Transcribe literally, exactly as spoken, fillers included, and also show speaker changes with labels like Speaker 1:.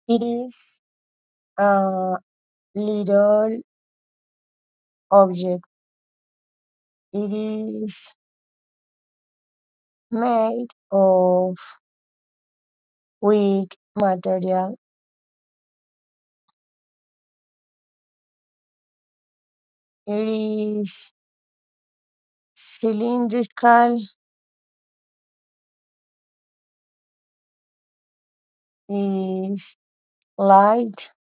Speaker 1: It is a little object. It is made of weak material. It is cylindrical, is light,